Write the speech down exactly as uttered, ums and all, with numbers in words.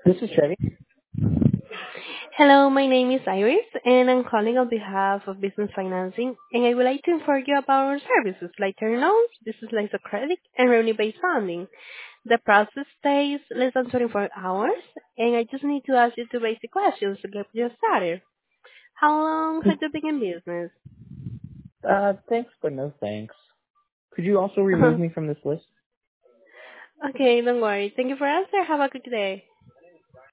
This is Chevy. Hello, my name is Iris, and I'm calling on behalf of Business Financing, and I would like to inform you about our services like term loans, business lines of credit, and revenue-based funding. The process takes less than twenty-four hours, and I just need to ask you two basic questions to get you started. How long have you been in business? Uh, thanks, but no thanks. Could you also remove me from this list? Okay, don't worry. Thank you for answering. Have a good day.